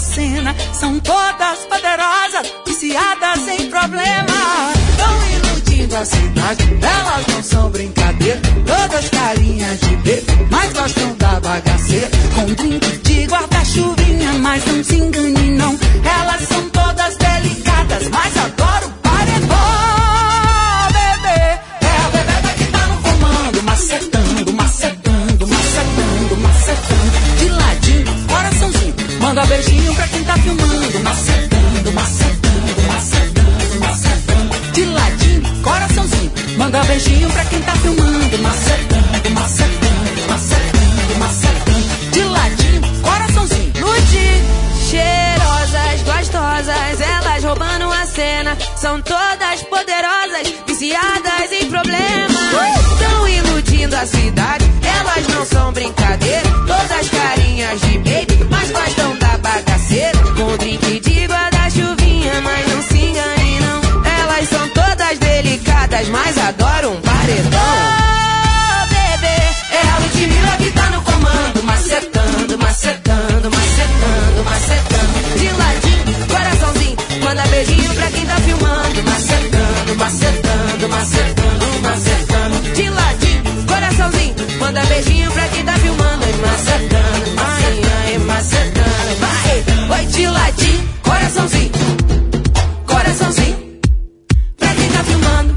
cena. São todas poderosas, viciadas em problema. Tão iludindo a cidade, elas não são brincadeira. Todas carinhas de bebê, mas gostam da bagaceira. Com drink de guarda-chuvinha, mas não se engane não. Elas são todas delicadas, mas adoram paredão, bebê. É a bebê que tá no comando, macetando, macetando, macetando, macetando. De ladinho, coraçãozinho, manda beijinho pra quem tá filmando. Macetando, macetando, macetando, macetando. De ladinho, coraçãozinho, manda beijinho pra quem tá filmando. Macetando, macetando, macetando, macetando. De ladinho, coraçãozinho. Nude, cheirosas, gostosas, elas roubando a cena. São todas poderosas, viciadas em problemas. Tão iludindo a cidade, elas não são brincadeira. Todas carinhas de baby, mas gostam da bagaceira. Com drink de guarda-chuvinha, mas não se engane não. Elas são todas delicadas, mas adoram um paredão. Oh, bebê, é a Ludmilla que tá no comando. Macetando, macetando, macetando, macetando. De ladinho, coraçãozinho, manda beijinho pra quem tá filmando. Macetando, macetando, macetando, macetando. De ladinho, coraçãozinho, manda beijinho pra quem tá filmando. Macetando, ai, ai, macetando. Vai, oi, de ladinho, coraçãozinho, coraçãozinho, pra quem tá filmando.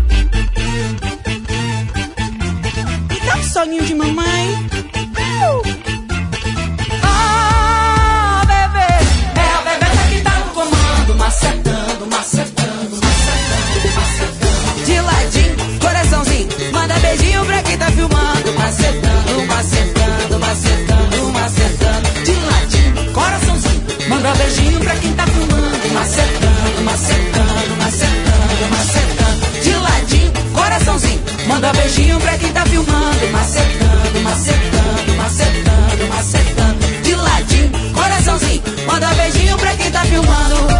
E dá um soninho de mamãe. Oh, bebê, é a bebê que tá no comando. Macetando, macetando, macetando, macetando. De ladinho, coraçãozinho, manda beijinho pra quem tá filmando. Macetando, macetando, macetando, macetando. De ladinho, coraçãozinho, manda beijinho pra quem tá filmando. Macetando, macetando, macetando, macetando. De ladinho, coraçãozinho, manda beijinho pra quem tá filmando. Macetando, macetando, macetando, macetando. De ladinho, coraçãozinho, manda beijinho pra quem tá filmando.